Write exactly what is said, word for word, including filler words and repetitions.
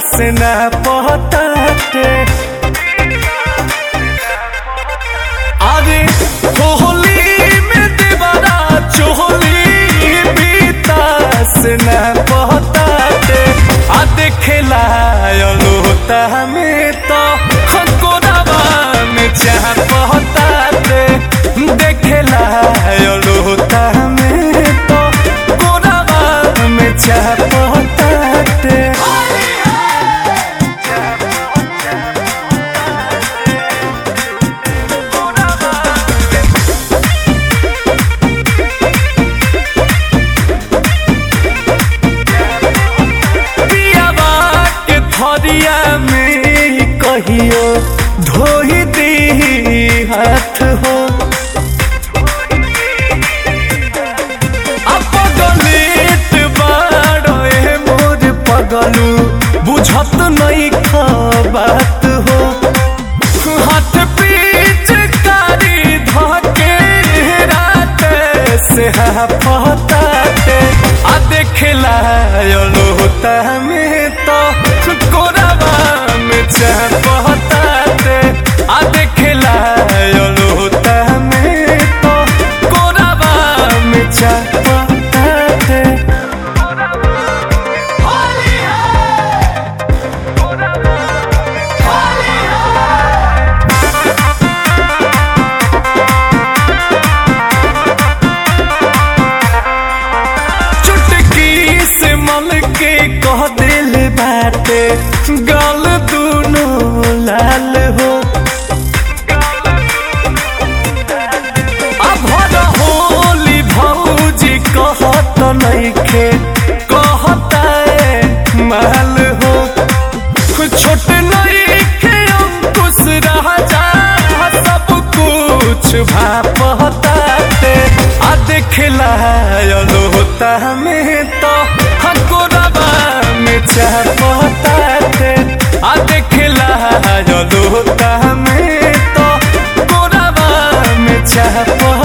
से न पहताटे। अरे होली में देवरा चोली बीता से न पहताटे। आ देखेला लोता में तो कोरावा में चाह पहताटे। देखेला लोता में तो कोरावा में चाह पहताटे। हरिया में कहियो धोई दी हाथ हो। अपगलित बाड़े मोर पगलू बुझत नहीं बात हो। हाथ पीछ कारी धके रात से पहताटे। आ देखेला लोता में तो कोरावा में चाह पहताटे। आ देखेला लोता में तो कोरावा में चाह पहताटे। चुटकी से मल के कह दिल बाटे गल दूनो लाल हो। अब होली भौजी कहत नइखे कहता माल हो। छोट नइखे अंकुश राजा सब कुछ भापताटे। आ देखेला लोता में तो कोरावा में चाह पहताटे। आ देखेला लोता में तो कोरावा में चाह